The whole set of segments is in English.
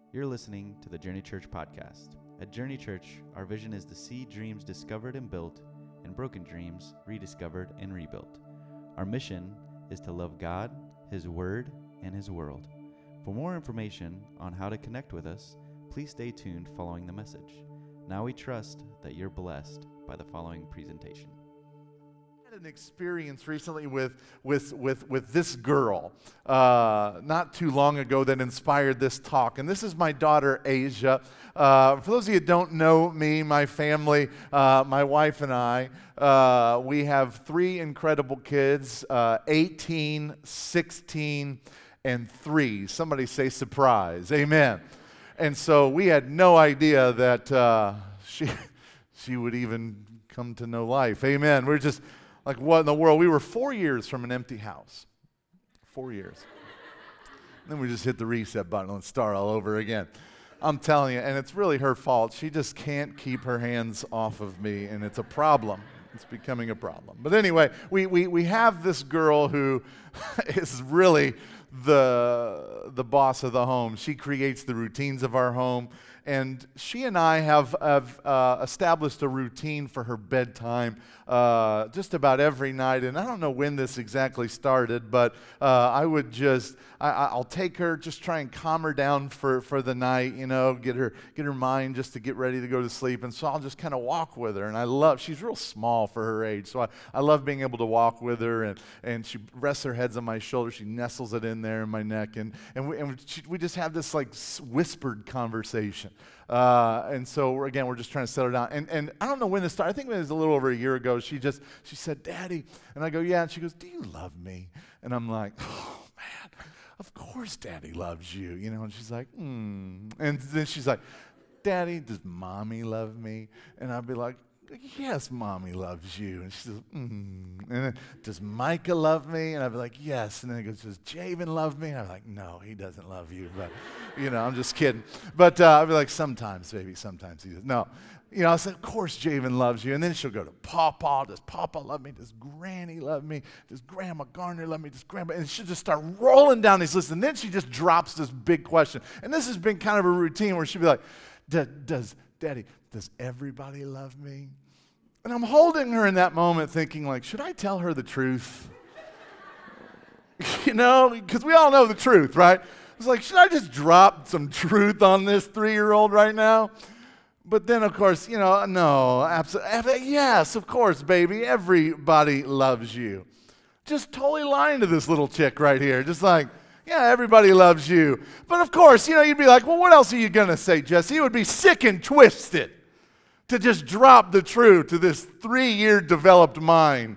You're listening to the Journey Church podcast. At Journey Church, our vision is to see dreams discovered and built, and broken dreams rediscovered and rebuilt. Our mission is to love God, His Word, and His world. For more information on how to connect with us, please stay tuned following the message. Now we trust that you're blessed by the following presentation. I had an experience recently with this girl not too long ago that inspired this talk. And this is my daughter, Asia. For those of you who don't know me, my family, my wife and I, we have three incredible kids, 18, 16, and 3. Somebody say surprise. Amen. And so we had no idea that she would even come to know life. Amen. We're just like, what in the world? We were 4 years from an empty house. 4 years. Then we just hit the reset button and start all over again. I'm telling you, and it's really her fault. She just can't keep her hands off of me, and it's a problem. It's becoming a problem. But anyway, we have this girl who is really the boss of the home. She creates the routines of our home. And she and I have established a routine for her bedtime just about every night. And I don't know when this exactly started, but I'll take her, just try and calm her down for the night, you know, get her mind just to get ready to go to sleep. And so I'll just kind of walk with her. And she's real small for her age, so I love being able to walk with her. And she rests her head on my shoulder. She nestles it in there in my neck. And we just have this like whispered conversation. And so we're just trying to settle down. And I don't know when this started. I think it was a little over a year ago. She said, "Daddy," and I go, "Yeah." And she goes, "Do you love me?" And I'm like, "Oh man, of course Daddy loves you." You know. And she's like, And then she's like, "Daddy, does Mommy love me?" And I'd be like, "Yes, Mommy loves you." And she says, And then, "Does Micah love me?" And I'd be like, "Yes." And then he goes, "Does Javen love me?" And I'm like, "No, he doesn't love you." But, I'm just kidding. But I'd be like, "Sometimes, baby, sometimes he does." No. I said, "Of course Javen loves you." And then she'll go to Pawpaw. "Does Pawpaw love me? Does Granny love me? Does Grandma Garner love me? Does Grandma?" And she'll just start rolling down these lists. And then she just drops this big question. And this has been kind of a routine where she'll be like, "Daddy, does everybody love me?" And I'm holding her in that moment thinking, like, should I tell her the truth? Because we all know the truth, right? It's like, should I just drop some truth on this 3-year-old right now? But then, of course, no, absolutely. Yes, of course, baby, everybody loves you. Just totally lying to this little chick right here. Just like, yeah, everybody loves you. But of course, you'd be like, well, what else are you going to say, Jesse? It would be sick and twisted to just drop the truth to this 3-year developed mind,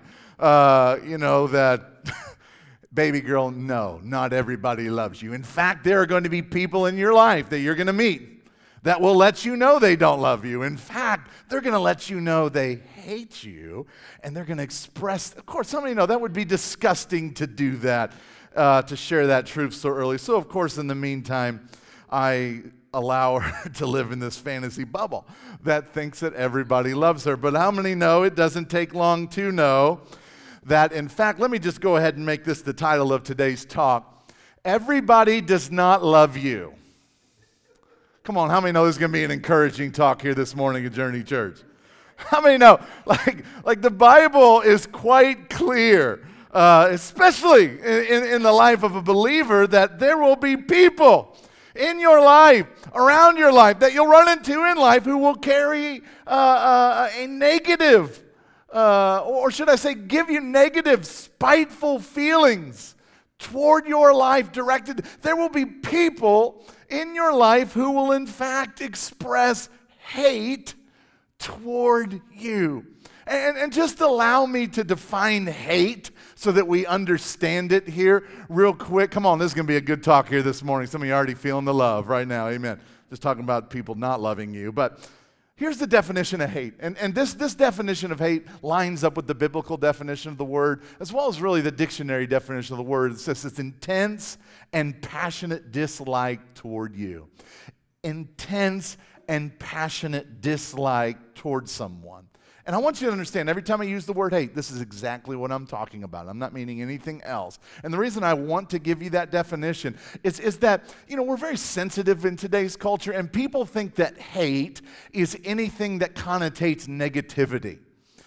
that, baby girl, no, not everybody loves you. In fact, there are going to be people in your life that you're going to meet that will let you know they don't love you. In fact, they're going to let you know they hate you, and they're going to express, of course, some of you know that would be disgusting to do that, to share that truth so early. So, of course, in the meantime, I allow her to live in this fantasy bubble that thinks that everybody loves her. But how many know it doesn't take long to know that, in fact, let me just go ahead and make this the title of today's talk. Everybody does not love you. Come on, how many know this is going to be an encouraging talk here this morning at Journey Church? How many know, like the Bible is quite clear, especially in the life of a believer, that there will be people in your life, around your life, that you'll run into in life who will carry a negative, or should I say, give you negative, spiteful feelings toward your life directed. There will be people in your life who will in fact express hate toward you. And just allow me to define hate so that we understand it here real quick. Come on, this is going to be a good talk here this morning. Some of you are already feeling the love right now. Amen. Just talking about people not loving you. But here's the definition of hate. And this definition of hate lines up with the biblical definition of the word, as well as really the dictionary definition of the word. It says it's intense and passionate dislike toward you. Intense and passionate dislike toward someone. And I want you to understand, every time I use the word hate, this is exactly what I'm talking about. I'm not meaning anything else. And the reason I want to give you that definition is that, we're very sensitive in today's culture, and people think that hate is anything that connotates negativity.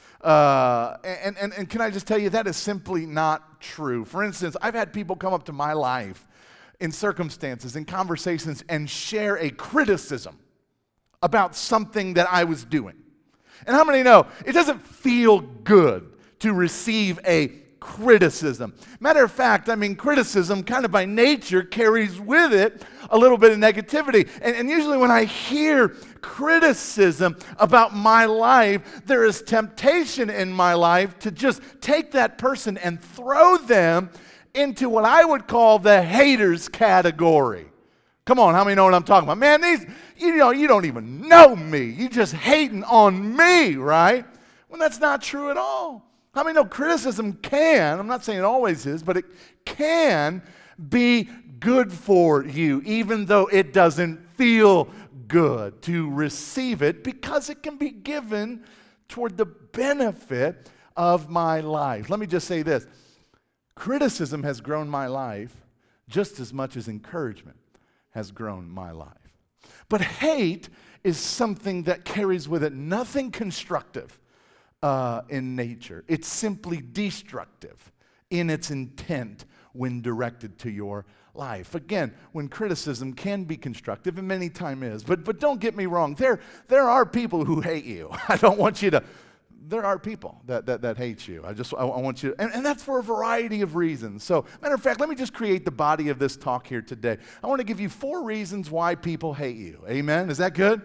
And can I just tell you, that is simply not true. For instance, I've had people come up to my life in circumstances, in conversations, and share a criticism about something that I was doing. And how many know it doesn't feel good to receive a criticism? Matter of fact, criticism kind of by nature carries with it a little bit of negativity. And usually when I hear criticism about my life, there is temptation in my life to just take that person and throw them into what I would call the haters category. Come on, how many know what I'm talking about? Man, you don't even know me. You just hating on me, right? Well, that's not true at all. How many know criticism can, I'm not saying it always is, but it can be good for you, even though it doesn't feel good to receive it, because it can be given toward the benefit of my life. Let me just say this. Criticism has grown my life just as much as encouragement has grown my life. But hate is something that carries with it nothing constructive in nature. It's simply destructive in its intent when directed to your life. Again, when criticism can be constructive, and many times is, but don't get me wrong, there are people who hate you. I don't want you to. There are people that hate you. I want you to, and that's for a variety of reasons. So, matter of fact, let me just create the body of this talk here today. I want to give you 4 reasons why people hate you. Amen? Is that good?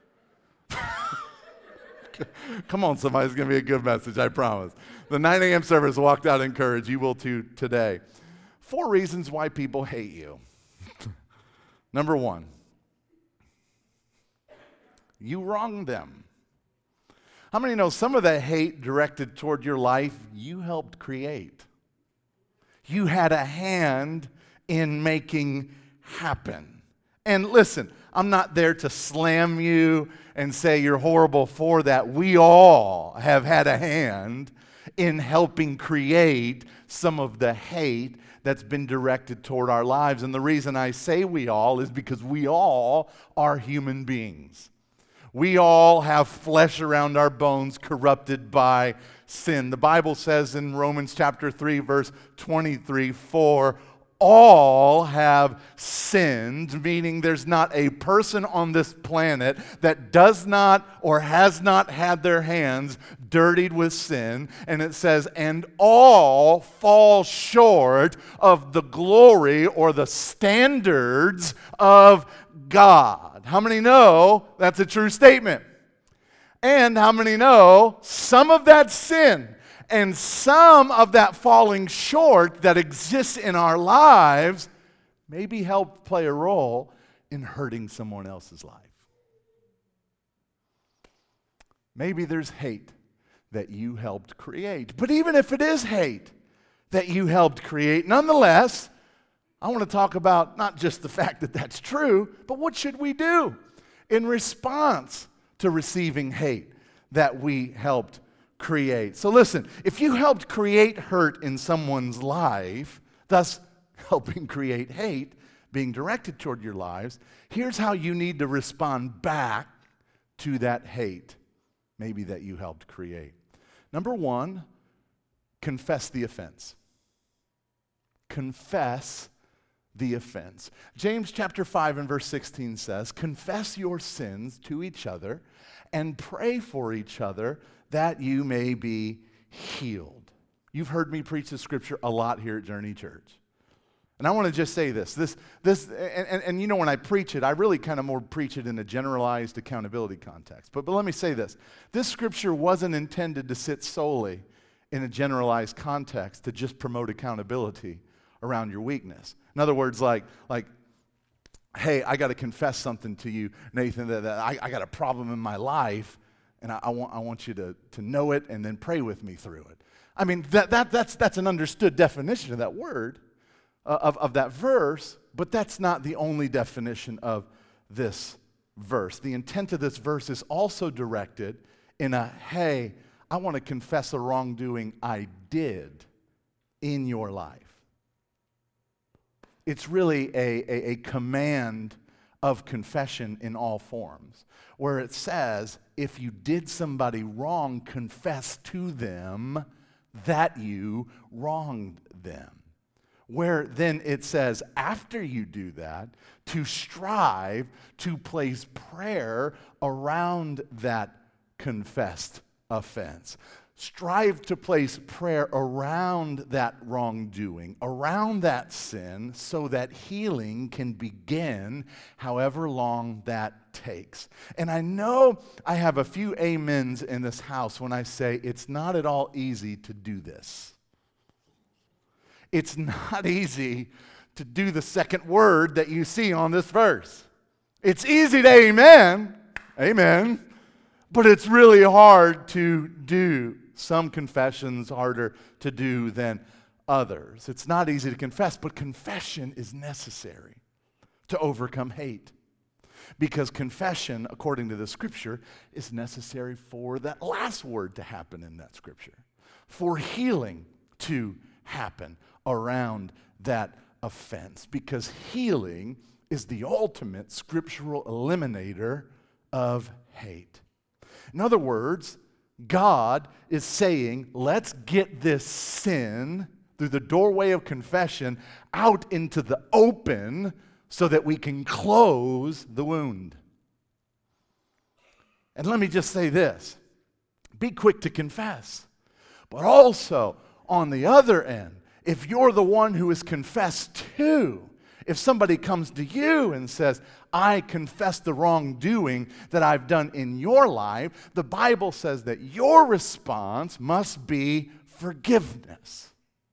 Come on, somebody, it's going to be a good message, I promise. The 9 a.m. service walked out encouraged. You will too today. 4 reasons why people hate you. Number 1, you wronged them. How many know some of the hate directed toward your life you helped create? You had a hand in making happen. And listen, I'm not there to slam you and say you're horrible for that. We all have had a hand in helping create some of the hate that's been directed toward our lives. And the reason I say we all is because we all are human beings. We all have flesh around our bones corrupted by sin. The Bible says in Romans chapter 3, verse 23, for all have sinned, meaning there's not a person on this planet that does not or has not had their hands dirtied with sin. And it says, and all fall short of the glory or the standards of God. How many know that's a true statement? And how many know some of that sin and some of that falling short that exists in our lives maybe help play a role in hurting someone else's life? Maybe there's hate that you helped create. But even if it is hate that you helped create, nonetheless, I want to talk about not just the fact that that's true, but what should we do in response to receiving hate that we helped create. So listen, if you helped create hurt in someone's life, thus helping create hate being directed toward your lives, here's how you need to respond back to that hate maybe that you helped create. Number 1, confess the offense. Confess the offense. James chapter 5 and verse 16 says, confess your sins to each other and pray for each other that you may be healed. You've heard me preach this scripture a lot here at Journey Church. And I want to just say this, and you know when I preach it, I really kind of more preach it in a generalized accountability context. But let me say this. This scripture wasn't intended to sit solely in a generalized context to just promote accountability around your weakness. In other words, like, hey, I got to confess something to you, Nathan, that I got a problem in my life, and I want you to know it and then pray with me through it. I mean, that's an understood definition of that word, of that verse, but that's not the only definition of this verse. The intent of this verse is also directed in a, hey, I want to confess a wrongdoing I did in your life. It's really a command of confession in all forms, where it says, if you did somebody wrong, confess to them that you wronged them. Where then it says, after you do that, to strive to place prayer around that confessed offense. Strive to place prayer around that wrongdoing, around that sin, so that healing can begin however long that takes. And I know I have a few amens in this house when I say it's not at all easy to do this. It's not easy to do the second word that you see on this verse. It's easy to amen, but it's really hard to do. Some confessions harder to do than others. It's not easy to confess, but confession is necessary to overcome hate. Because confession, according to the scripture, is necessary for that last word to happen in that scripture, for healing to happen around that offense. Because healing is the ultimate scriptural eliminator of hate. In other words, God is saying, let's get this sin through the doorway of confession out into the open so that we can close the wound. And let me just say this, be quick to confess. But also, on the other end, if you're the one who is confessed to, if somebody comes to you and says, I confess the wrongdoing that I've done in your life, the Bible says that your response must be forgiveness.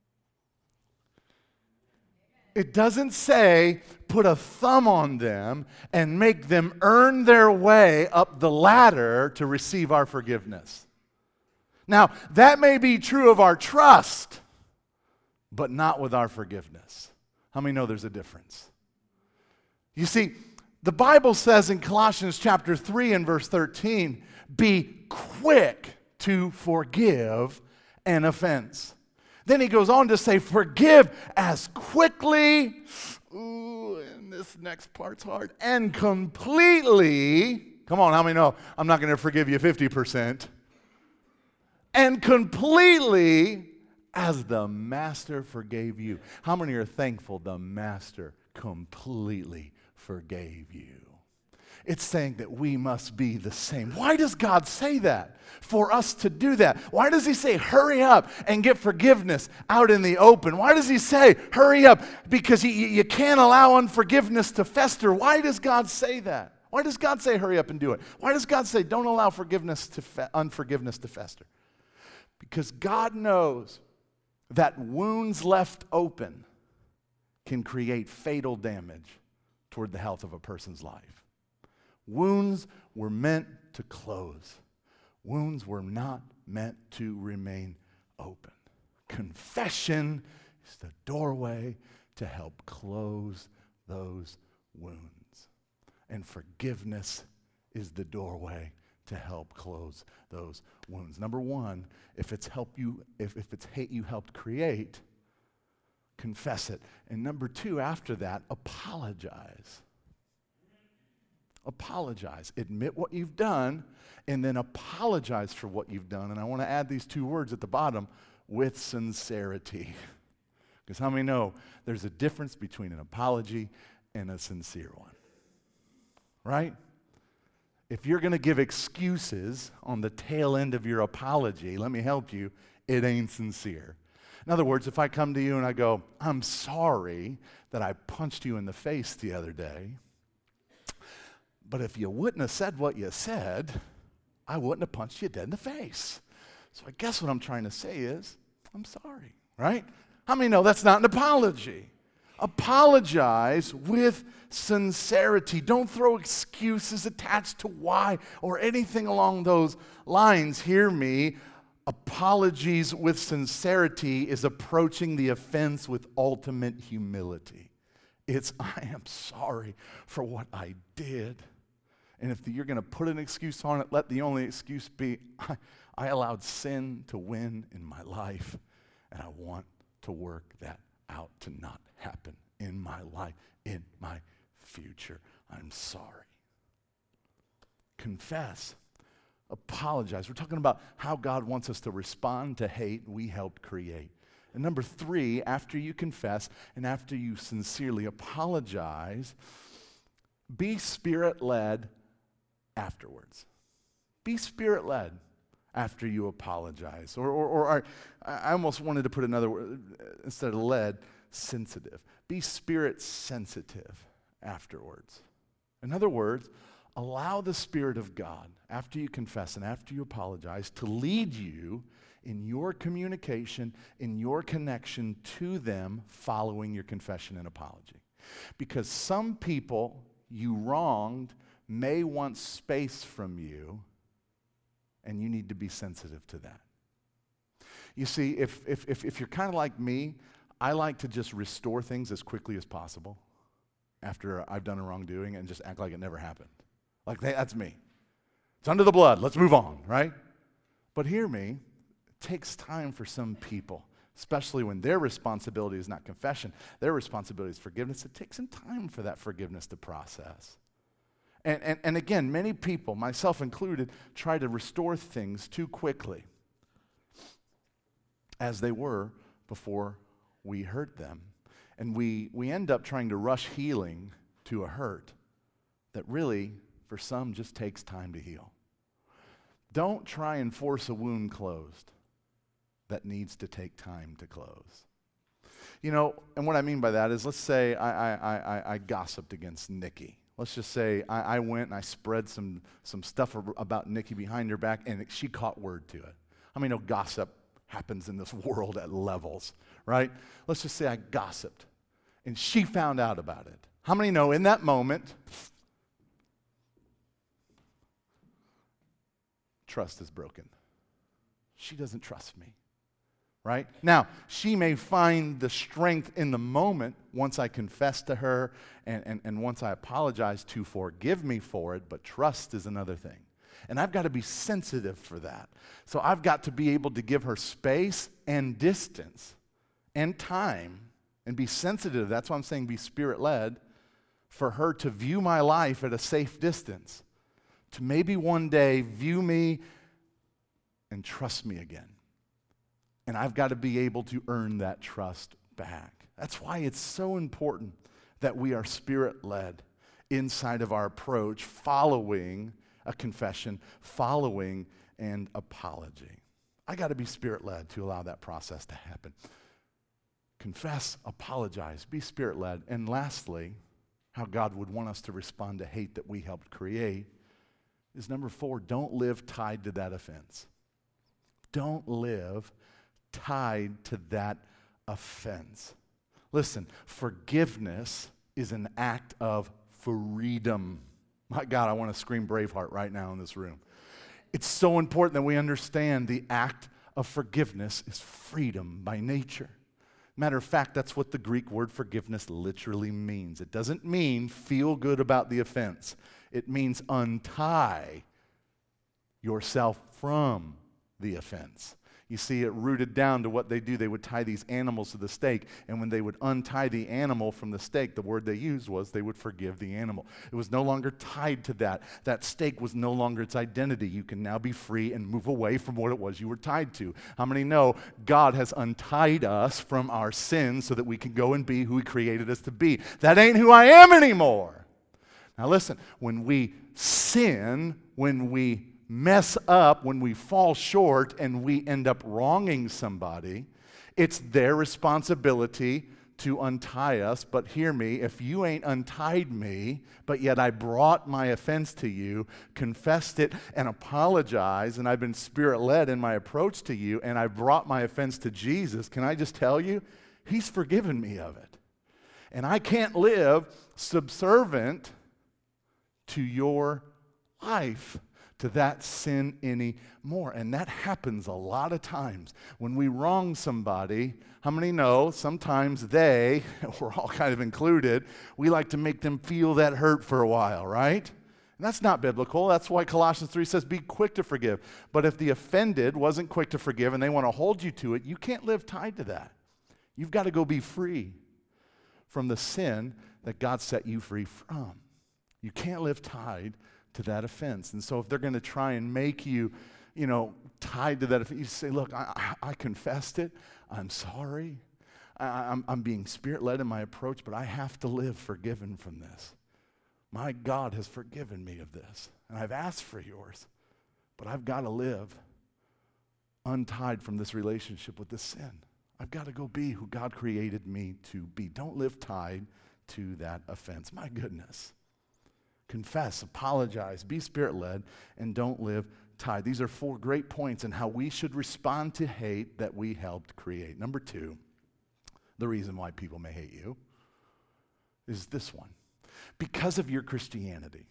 It doesn't say put a thumb on them and make them earn their way up the ladder to receive our forgiveness. Now, that may be true of our trust, but not with our forgiveness. How many know there's a difference? You see, the Bible says in Colossians chapter 3 and verse 13, be quick to forgive an offense. Then he goes on to say, forgive as quickly, and this next part's hard, and completely. Come on, how many know I'm not going to forgive you 50%? And completely as the Master forgave you. How many are thankful the Master completely forgave you? It's saying that we must be the same. Why does God say that? For us to do that. Why does he say, hurry up and get forgiveness out in the open? Why does he say, hurry up? Because you can't allow unforgiveness to fester. Why does God say that? Why does God say, hurry up and do it? Why does God say, don't allow unforgiveness to fester? Because God knows that wounds left open can create fatal damage toward the health of a person's life. Wounds were meant to close. Wounds were not meant to remain open. Confession is the doorway to help close those wounds. And forgiveness is the doorway to help close those wounds. Number one, if it's hate you helped create, confess it. And number two, after that, apologize. Apologize. Admit what you've done, and then apologize for what you've done. And I want to add these two words at the bottom, with sincerity. Because how many know there's a difference between an apology and a sincere one? Right? If you're going to give excuses on the tail end of your apology, let me help you, it ain't sincere. In other words, if I come to you and I go, I'm sorry that I punched you in the face the other day, but if you wouldn't have said what you said, I wouldn't have punched you dead in the face. So I guess what I'm trying to say is, I'm sorry, right? How many know that's not an apology? Apologize with sincerity. Don't throw excuses attached to why or anything along those lines. Hear me. Apologies with sincerity is approaching the offense with ultimate humility. It's, I am sorry for what I did. And if you're going to put an excuse on it, let the only excuse be, I allowed sin to win in my life, and I want to work that out to not happen in my life, in my future. I'm sorry. Confess. Apologize. We're talking about how God wants us to respond to hate we helped create. And number 3, after you confess and after you sincerely apologize, be Spirit-led afterwards. Be Spirit-led after you apologize. Or I almost wanted to put another word, instead of led, sensitive. Be Spirit-sensitive afterwards. In other words, allow the Spirit of God, after you confess and after you apologize, to lead you in your communication, in your connection to them following your confession and apology. Because some people you wronged may want space from you, and you need to be sensitive to that. You see, if you're kind of like me, I like to just restore things as quickly as possible after I've done a wrongdoing and just act like it never happened. Like, that's me. It's under the blood. Let's move on, right? But hear me, it takes time for some people, especially when their responsibility is not confession, their responsibility is forgiveness. It takes some time for that forgiveness to process. And again, many people, myself included, try to restore things too quickly as they were before we hurt them. And we end up trying to rush healing to a hurt that really, for some, just takes time to heal. Don't try and force a wound closed that needs to take time to close. You know, and what I mean by that is, let's say I gossiped against Nikki. Let's just say I went and I spread some stuff about Nikki behind her back, and she caught word to it. I mean, gossip happens in this world at levels, right? Let's just say I gossiped, and she found out about it. How many know in that moment, trust is broken? She doesn't trust me. Right? Now, she may find the strength in the moment once I confess to her and once I apologize to forgive me for it, but trust is another thing. And I've got to be sensitive for that. So I've got to be able to give her space and distance and time and be sensitive. That's why I'm saying be Spirit-led, for her to view my life at a safe distance, to maybe one day view me and trust me again. And I've got to be able to earn that trust back. That's why it's so important that we are Spirit-led inside of our approach, following a confession, following an apology. I got to be Spirit-led to allow that process to happen. Confess, apologize, be Spirit-led. And lastly, how God would want us to respond to hate that we helped create is number 4, don't live tied to that offense. Don't live tied to that offense. Listen, forgiveness is an act of freedom. My God, I want to scream Braveheart right now in this room. It's so important that we understand the act of forgiveness is freedom by nature. Matter of fact, that's what the Greek word forgiveness literally means. It doesn't mean feel good about the offense. It means untie yourself from the offense. You see, it rooted down to what they do. They would tie these animals to the stake, and when they would untie the animal from the stake, the word they used was they would forgive the animal. It was no longer tied to that. That stake was no longer its identity. You can now be free and move away from what it was you were tied to. How many know God has untied us from our sins so that we can go and be who He created us to be? That ain't who I am anymore. Now listen, when we sin, when we mess up, when we fall short and we end up wronging somebody, it's their responsibility to untie us. But hear me, if you ain't untied me, but yet I brought my offense to you, confessed it, and apologized, and I've been Spirit-led in my approach to you, and I brought my offense to Jesus, can I just tell you, He's forgiven me of it. And I can't live subservient to your life, to that sin anymore. And that happens a lot of times. When we wrong somebody, how many know sometimes we're all kind of included, we like to make them feel that hurt for a while, right? And that's not biblical. That's why Colossians 3 says, be quick to forgive. But if the offended wasn't quick to forgive and they want to hold you to it, you can't live tied to that. You've got to go be free from the sin that God set you free from. You can't live tied to that offense. And so if they're going to try and make you, tied to that offense, you say, look, I confessed it. I'm sorry. I'm being Spirit-led in my approach, but I have to live forgiven from this. My God has forgiven me of this, and I've asked for yours, but I've got to live untied from this relationship with this sin. I've got to go be who God created me to be. Don't live tied to that offense. My goodness. Confess, apologize, be Spirit-led, and don't live tied. These are 4 great points in how we should respond to hate that we helped create. Number 2, the reason why people may hate you is this one. Because of your Christianity.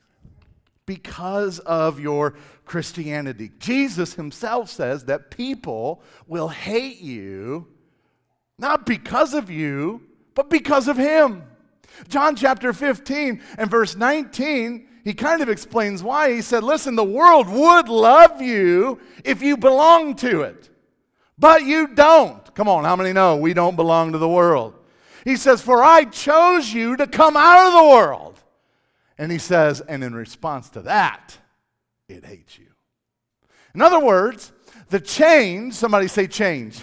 Because of your Christianity. Jesus himself says that people will hate you not because of you, but because of him. John chapter 15 and verse 19, he kind of explains why. He said, listen, the world would love you if you belong to it, but you don't. Come on, how many know we don't belong to the world? He says, for I chose you to come out of the world. And he says, and in response to that, it hates you. In other words, the change, somebody say change,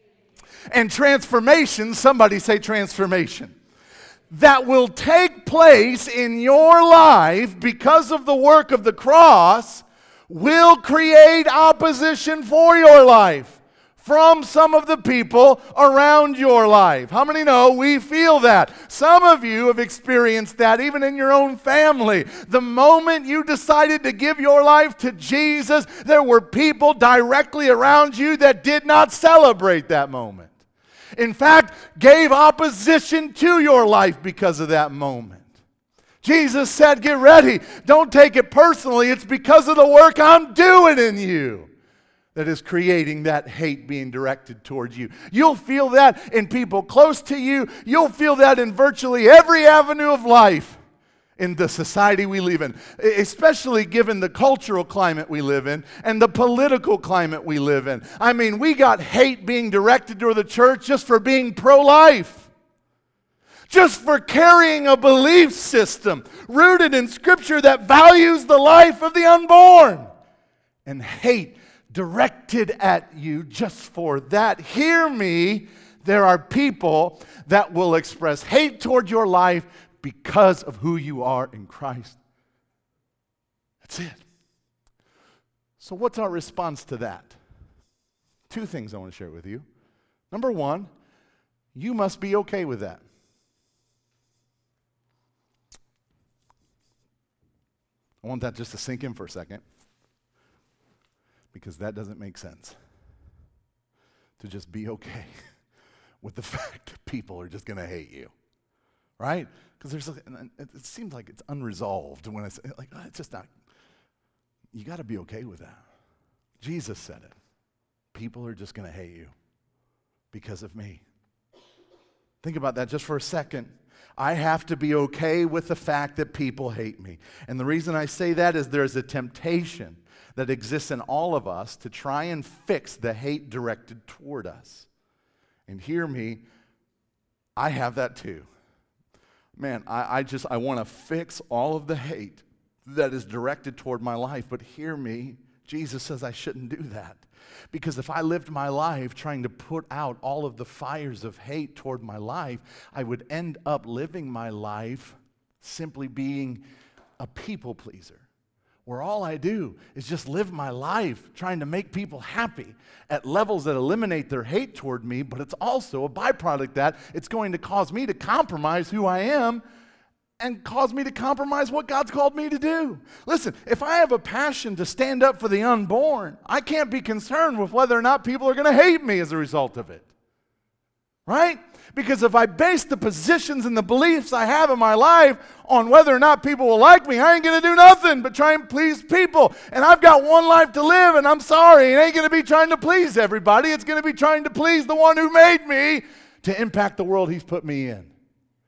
and transformation, somebody say transformation, that will take place in your life because of the work of the cross will create opposition for your life from some of the people around your life. How many know we feel that? Some of you have experienced that even in your own family. The moment you decided to give your life to Jesus, there were people directly around you that did not celebrate that moment. In fact, gave opposition to your life because of that moment. Jesus said, get ready. Don't take it personally. It's because of the work I'm doing in you that is creating that hate being directed towards you. You'll feel that in people close to you. You'll feel that in virtually every avenue of life in the society we live in, especially given the cultural climate we live in and the political climate we live in. I mean, we got hate being directed toward the church just for being pro-life, just for carrying a belief system rooted in Scripture that values the life of the unborn, and hate directed at you just for that. Hear me, there are people that will express hate toward your life because of who you are in Christ. That's it. So what's our response to that? 2 things I want to share with you. Number 1, you must be okay with that. I want that just to sink in for a second, because that doesn't make sense. To just be okay with the fact that people are just going to hate you. Right? Because it seems like it's unresolved when I say, like, oh, it's just not. You got to be okay with that. Jesus said it. People are just going to hate you because of me. Think about that just for a second. I have to be okay with the fact that people hate me. And the reason I say that is there's a temptation that exists in all of us to try and fix the hate directed toward us. And hear me, I have that too. Man, I want to fix all of the hate that is directed toward my life. But hear me, Jesus says I shouldn't do that. Because if I lived my life trying to put out all of the fires of hate toward my life, I would end up living my life simply being a people pleaser, where all I do is just live my life trying to make people happy at levels that eliminate their hate toward me, but it's also a byproduct that it's going to cause me to compromise who I am and cause me to compromise what God's called me to do. Listen, if I have a passion to stand up for the unborn, I can't be concerned with whether or not people are going to hate me as a result of it. Right? Because if I base the positions and the beliefs I have in my life on whether or not people will like me, I ain't going to do nothing but try and please people. And I've got one life to live, and I'm sorry, it ain't going to be trying to please everybody. It's going to be trying to please the one who made me to impact the world he's put me in.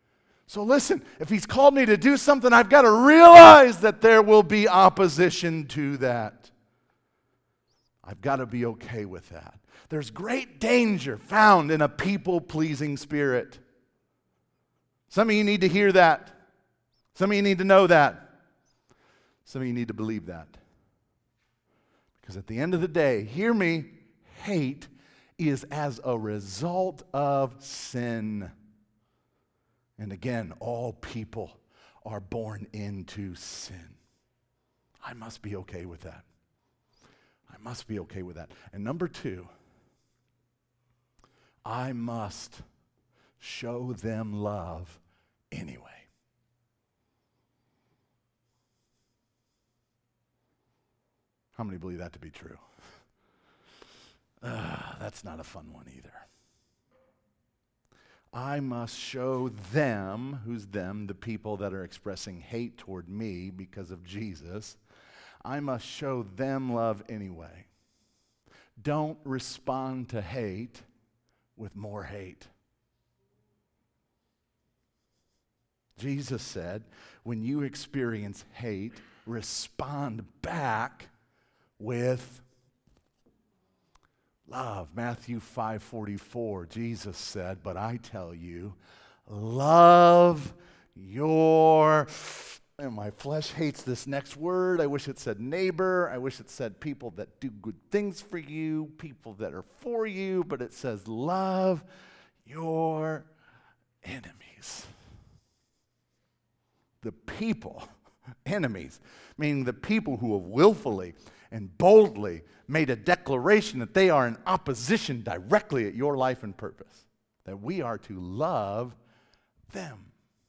So listen, if he's called me to do something, I've got to realize that there will be opposition to that. I've got to be okay with that. There's great danger found in a people-pleasing spirit. Some of you need to hear that. Some of you need to know that. Some of you need to believe that. Because at the end of the day, hear me, hate is as a result of sin. And again, all people are born into sin. I must be okay with that. I must be okay with that. And number two, I must show them love anyway. How many believe that to be true? That's not a fun one either. I must show them, who's them? The people that are expressing hate toward me because of Jesus. I must show them love anyway. Don't respond to hate with more hate. Jesus said, when you experience hate, respond back with love. Matthew 5:44, Jesus said, but I tell you, love your, and my flesh hates this next word. I wish it said neighbor. I wish it said people that do good things for you, people that are for you, but it says love your enemies. The people, enemies, meaning the people who have willfully and boldly made a declaration that they are in opposition directly at your life and purpose, that we are to love them.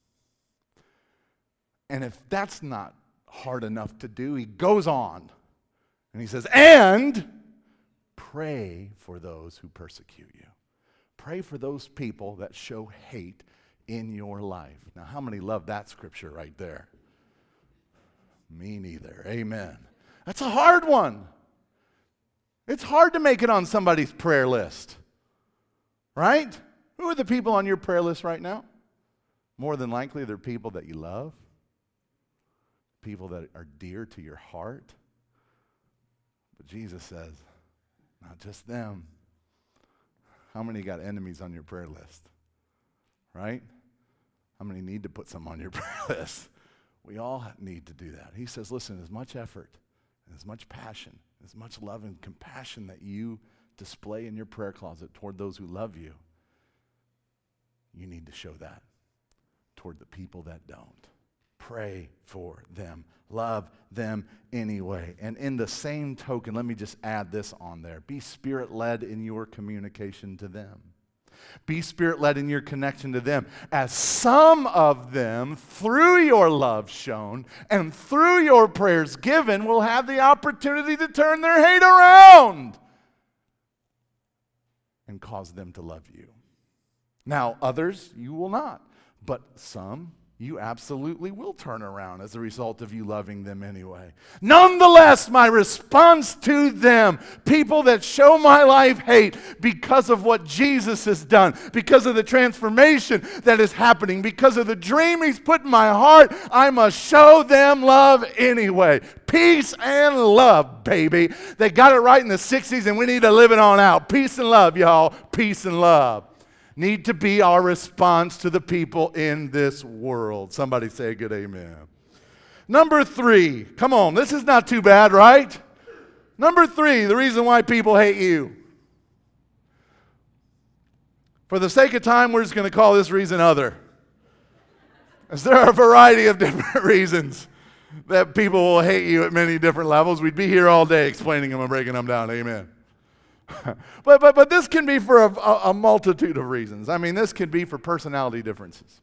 And if that's not hard enough to do, he goes on and he says, and pray for those who persecute you. Pray for those people that show hate in your life. Now, how many love that scripture right there? Me neither. Amen. That's a hard one. It's hard to make it on somebody's prayer list, right? Who are the people on your prayer list right now? More than likely, they're people that you love, people that are dear to your heart. But Jesus says, not just them. How many got enemies on your prayer list, right? How many need to put some on your prayer list? We all need to do that. He says, listen, as much effort, as much passion, as much love and compassion that you display in your prayer closet toward those who love you, you need to show that toward the people that don't. Pray for them. Love them anyway. And in the same token, let me just add this on there. Be Spirit-led in your communication to them. Be Spirit-led in your connection to them, as some of them, through your love shown and through your prayers given, will have the opportunity to turn their hate around and cause them to love you. Now, others, you will not, but some you absolutely will turn around as a result of you loving them anyway. Nonetheless, my response to them, people that show my life hate because of what Jesus has done, because of the transformation that is happening, because of the dream he's put in my heart, I must show them love anyway. Peace and love, baby. They got it right in the 60s, and we need to live it on out. Peace and love, y'all. Peace and love need to be our response to the people in this world. Somebody say a good amen. Number 3. Come on, this is not too bad, right? Number 3, the reason why people hate you. For the sake of time, we're just going to call this reason other. As there are a variety of different reasons that people will hate you at many different levels. We'd be here all day explaining them and breaking them down. Amen. But this can be for a multitude of reasons. I mean, this can be for personality differences.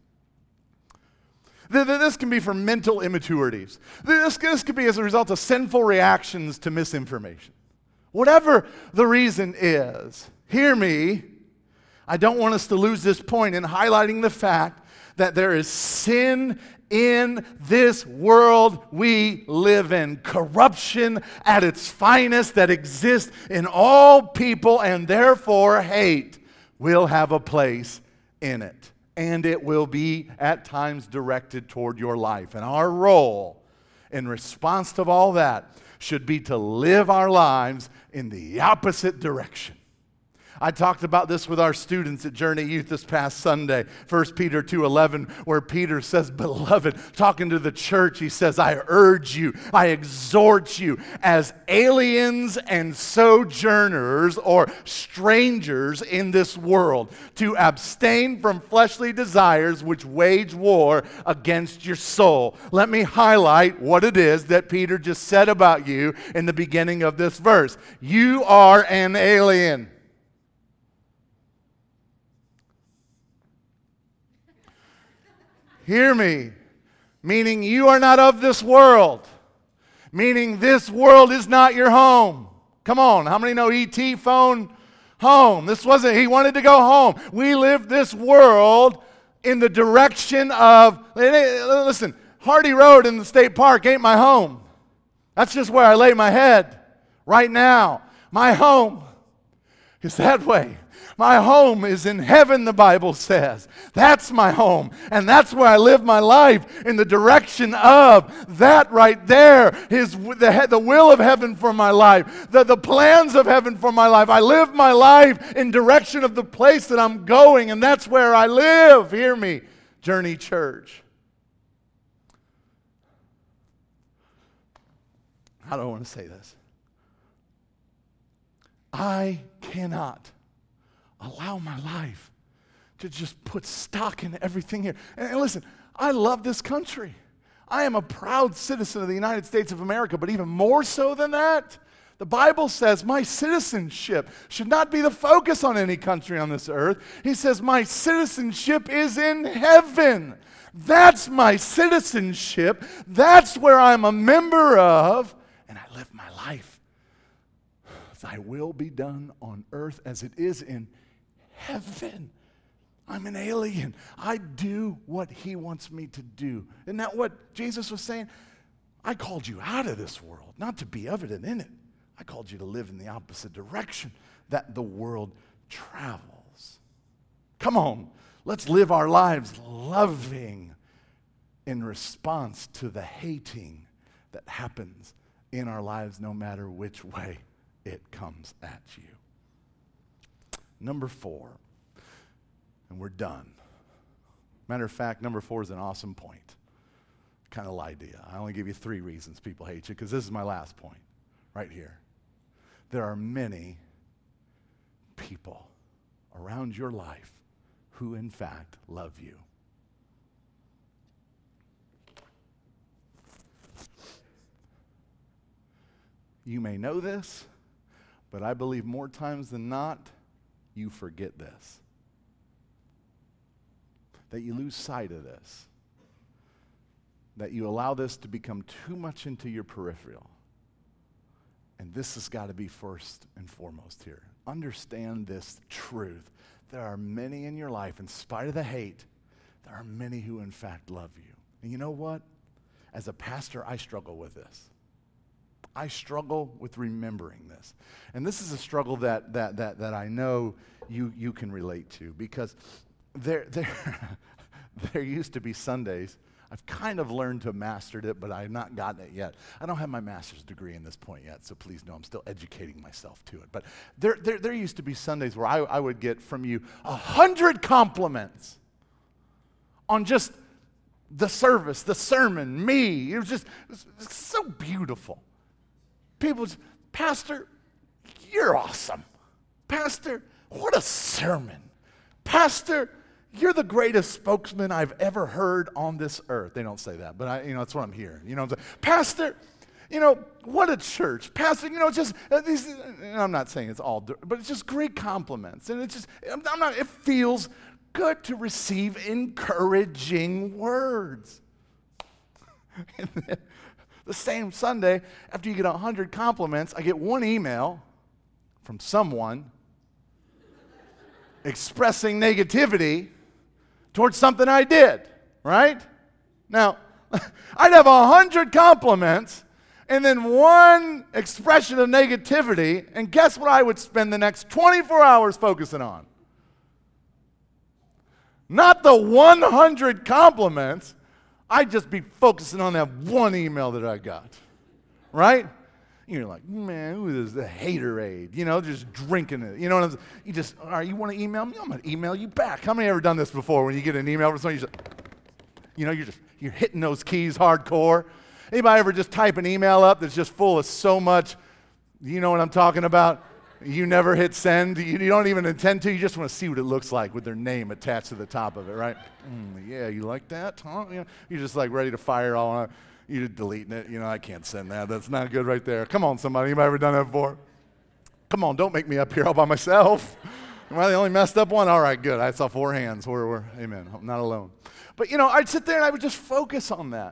This can be for mental immaturities. This could be as a result of sinful reactions to misinformation. Whatever the reason is, hear me, I don't want us to lose this point in highlighting the fact that there is sin in this world we live in. Corruption at its finest that exists in all people, and therefore hate will have a place in it. and it will be at times directed toward your life. And our role in response to all that should be to live our lives in the opposite direction. I talked about this with our students at Journey Youth this past Sunday, 1 Peter 2:11, where Peter says, beloved, talking to the church, he says, I urge you, I exhort you as aliens and sojourners or strangers in this world to abstain from fleshly desires which wage war against your soul. Let me highlight what it is that Peter just said about you in the beginning of this verse. You are an alien. Hear me, meaning you are not of this world, meaning this world is not your home. Come on, how many know E.T. phoned home? This wasn't, he wanted to go home. We live this world in the direction of, listen, Hardy Road in the state park ain't my home. That's just where I lay my head right now. My home is that way. My home is in heaven, the Bible says. That's my home. And that's where I live my life, in the direction of that right there is the will of heaven for my life, the plans of heaven for my life. I live my life in direction of the place that I'm going, and that's where I live. Hear me, Journey Church. How do I want to say this? I cannot allow my life to just put stock in everything here. And listen, I love this country. I am a proud citizen of the United States of America, but even more so than that, the Bible says my citizenship should not be the focus on any country on this earth. He says my citizenship is in heaven. That's my citizenship. That's where I'm a member of, and I live my life. Thy will be done on earth as it is in heaven. I'm an alien. I do what he wants me to do. Isn't that what Jesus was saying? I called you out of this world, not to be evident in it. I called you to live in the opposite direction that the world travels. Come on, let's live our lives loving in response to the hating that happens in our lives, no matter which way it comes at you. Number 4, and we're done. Matter of fact, number 4 is an awesome point. Kind of lied to you. I only give you 3 reasons people hate you, because this is my last point right here. There are many people around your life who, in fact, love you. You may know this, but I believe more times than not, you forget this. That you lose sight of this. That you allow this to become too much into your peripheral. And this has got to be first and foremost here. Understand this truth. There are many in your life, in spite of the hate, there are many who in fact love you. And you know what? As a pastor, I struggle with this. I struggle with remembering this. And this is a struggle that I know you can relate to, because there used to be Sundays. I've kind of learned to mastered it, but I have not gotten it yet. I don't have my master's degree in this point yet, so please know I'm still educating myself to it. But there used to be Sundays where I would get from you 100 compliments on just the service, the sermon, me. It was so beautiful. People just, Pastor, you're awesome. Pastor, what a sermon. Pastor, you're the greatest spokesman I've ever heard on this earth. They don't say that, but that's what I'm hearing. You know what I'm saying? Pastor, what a church. Pastor, just these. I'm not saying it's all, but it's just great compliments, and it feels good to receive encouraging words. And then, the same Sunday, after you get 100 compliments, I get one email from someone expressing negativity towards something I did, right? Now, I'd have 100 compliments and then one expression of negativity, and guess what I would spend the next 24 hours focusing on? not the 100 compliments. I'd just be focusing on that one email that I got, right? You're like, man, who is the haterade? Just drinking it. You know what I'm saying? You just, all right, you want to email me? I'm going to email you back. How many ever done this before when you get an email from someone, you're hitting those keys hardcore? Anybody ever just type an email up that's just full of so much, you know what I'm talking about? You never hit send. You don't even intend to. You just want to see what it looks like with their name attached to the top of it, right? Yeah, you like that, huh? You're just like ready to fire all on. You're just deleting it. I can't send that. That's not good right there. Come on, somebody. Anybody ever done that before? Come on, don't make me up here all by myself. Am I the only messed up one? All right, good. I saw 4 hands. We're amen. I'm not alone. But, I'd sit there and I would just focus on that.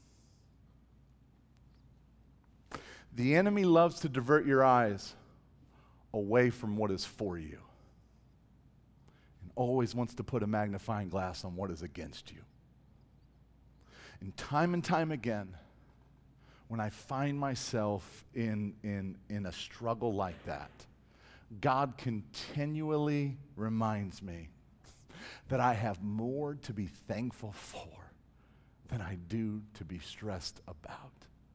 The enemy loves to divert your eyes away from what is for you and always wants to put a magnifying glass on what is against you. And time again, when I find myself in a struggle like that, God continually reminds me that I have more to be thankful for than I do to be stressed about.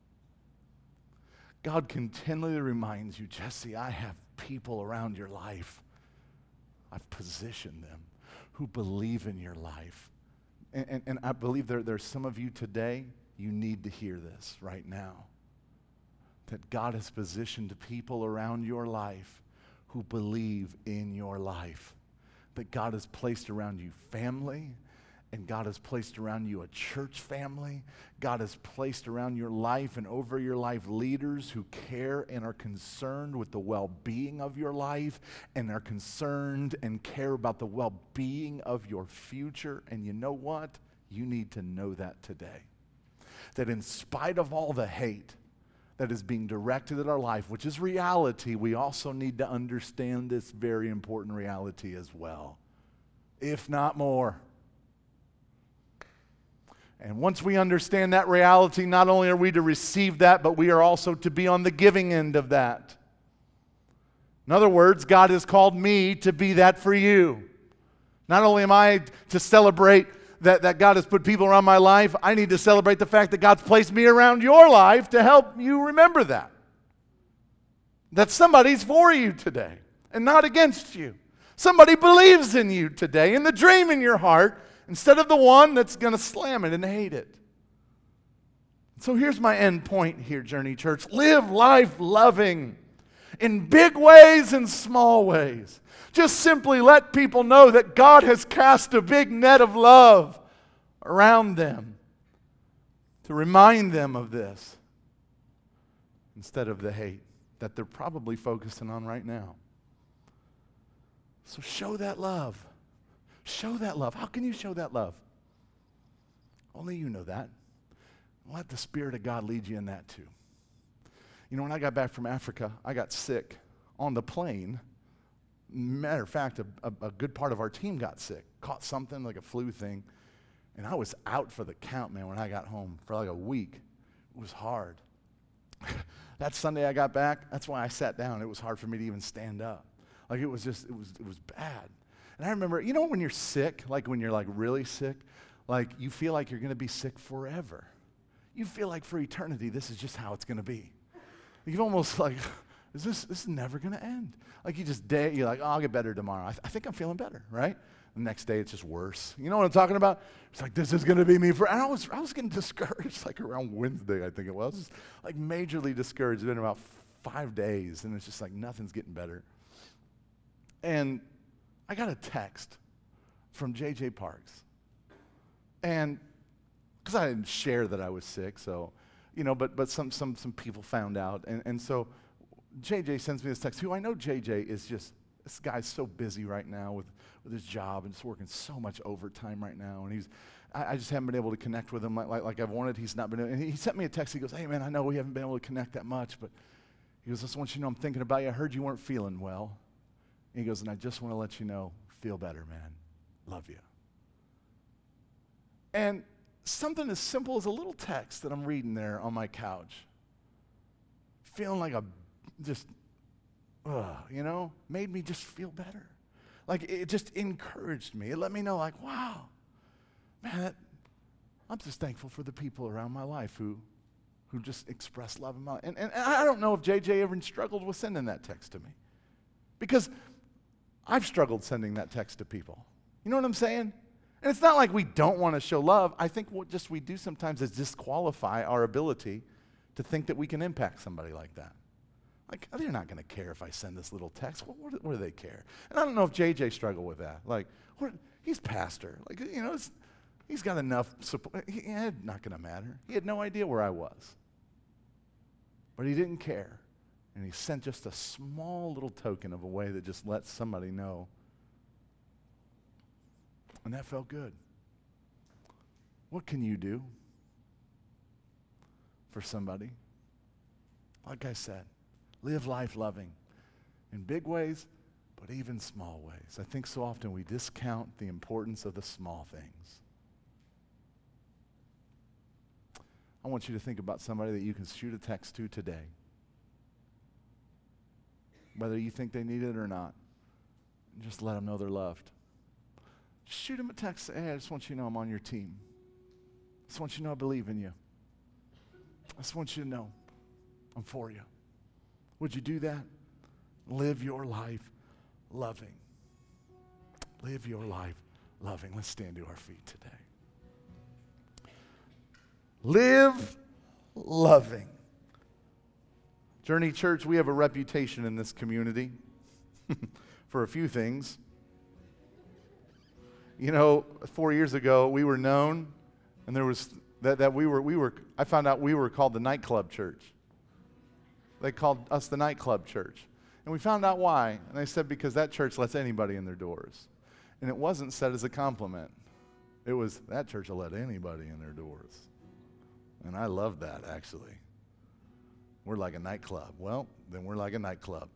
God continually reminds you, Jesse, I have people around your life. I've positioned them who believe in your life. And I believe there's some of you today, you need to hear this right now. That God has positioned people around your life who believe in your life. That God has placed around you family, and God has placed around you a church family. God has placed around your life and over your life leaders who care and are concerned with the well-being of your life and are concerned and care about the well-being of your future. And you know what? You need to know that today. That in spite of all the hate that is being directed at our life, which is reality, we also need to understand this very important reality as well, if not more. And once we understand that reality, not only are we to receive that, but we are also to be on the giving end of that. In other words, God has called me to be that for you. Not only am I to celebrate that God has put people around my life, I need to celebrate the fact that God's placed me around your life to help you remember that. That somebody's for you today and not against you. Somebody believes in you today, in the dream in your heart, instead of the one that's going to slam it and hate it. So here's my end point here, Journey Church. Live life loving in big ways and small ways. Just simply let people know that God has cast a big net of love around them to remind them of this instead of the hate that they're probably focusing on right now. So show that love. Show that love. How can you show that love? Only you know that. Let the Spirit of God lead you in that too. When I got back from Africa, I got sick on the plane. Matter of fact, a good part of our team got sick, caught something like a flu thing, and I was out for the count, man, when I got home for like a week. It was hard. That Sunday I got back, that's why I sat down. It was hard for me to even stand up. Like it was bad. And I remember, when you're sick, like when you're like really sick, like you feel like you're going to be sick forever. You feel like for eternity, this is just how it's going to be. You've almost like, this is never going to end. Like you're like, oh, I'll get better tomorrow. I think I'm feeling better, right? The next day it's just worse. You know what I'm talking about? It's like, this is going to be me forever. And I was getting discouraged like around Wednesday, I think it was. Just like majorly discouraged. It's been about 5 days, and it's just like nothing's getting better. And I got a text from J.J. Parks. And because I didn't share that I was sick, so, but some people found out. And so J.J. sends me this text, who I know J.J. is just, this guy's so busy right now with his job and just working so much overtime right now. And I just haven't been able to connect with him like I've wanted. He's not been, and he sent me a text. He goes, hey, man, I know we haven't been able to connect that much, but he goes, I just want you to know I'm thinking about you. I heard you weren't feeling well. And he goes, and I just want to let you know, feel better, man. Love you. And something as simple as a little text that I'm reading there on my couch, feeling like made me just feel better. Like, it just encouraged me. It let me know, like, wow, man, I'm just thankful for the people around my life who just express love in my life. And I don't know if JJ ever struggled with sending that text to me, because I've struggled sending that text to people. You know what I'm saying? And it's not like we don't want to show love. I think what just we do sometimes is disqualify our ability to think that we can impact somebody like that. Like, they're not going to care if I send this little text. What do they care? And I don't know if JJ struggled with that. Like, he's pastor. Like, you know, he's got enough support. It's not going to matter. He had no idea where I was. But he didn't care. And he sent just a small little token of a way that just lets somebody know. And that felt good. What can you do for somebody? Like I said, live life loving in big ways, but even small ways. I think so often we discount the importance of the small things. I want you to think about somebody that you can shoot a text to today. Whether you think they need it or not, just let them know they're loved. Just shoot them a text, say, hey, I just want you to know I'm on your team. I just want you to know I believe in you. I just want you to know I'm for you. Would you do that? Live your life loving. Live your life loving. Let's stand to our feet today. Live loving. Journey Church, we have a reputation in this community for a few things. You know, 4 years ago, we were known, and there was I found out we were called the nightclub church. They called us the nightclub church. And we found out why. And they said because that church lets anybody in their doors. And it wasn't said as a compliment. It was, that church will let anybody in their doors. And I love that, actually. We're like a nightclub. Well, then we're like a nightclub.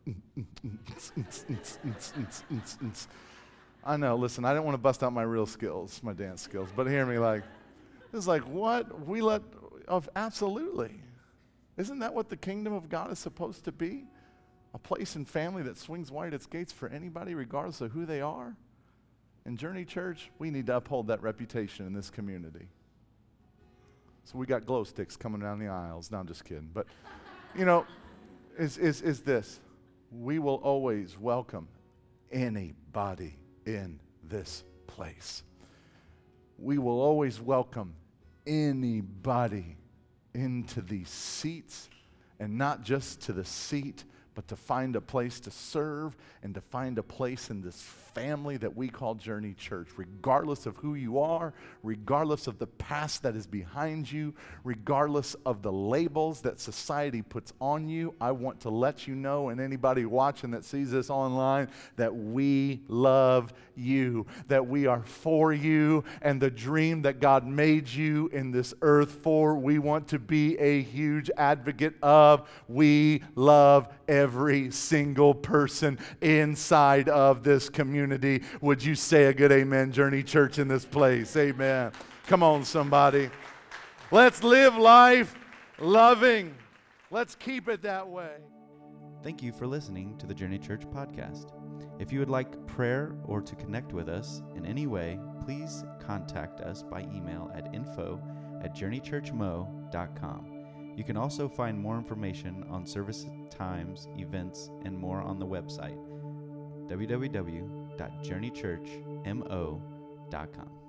I know, listen, I didn't want to bust out my real skills, my dance skills, but hear me, like, it's like, what? We let, absolutely. Isn't that what the kingdom of God is supposed to be? A place and family that swings wide its gates for anybody, regardless of who they are? In Journey Church, we need to uphold that reputation in this community. So we got glow sticks coming down the aisles. No, I'm just kidding. But, you know, is this. We will always welcome anybody in this place. We will always welcome anybody into these seats, and not just to the seat, but to find a place to serve and to find a place in this family that we call Journey Church. Regardless of who you are, regardless of the past that is behind you, regardless of the labels that society puts on you, I want to let you know, and anybody watching that sees this online, that we love you, that we are for you, and the dream that God made you in this earth for, we want to be a huge advocate of. We love every single person inside of this community. Would you say a good amen, Journey Church, in this place? Amen. Come on, somebody. Let's live life loving. Let's keep it that way. Thank you for listening to the Journey Church podcast. If you would like prayer or to connect with us in any way, please contact us by email at info@journeychurchmo.com. You can also find more information on service times, events, and more on the website, www.journeychurchmo.com.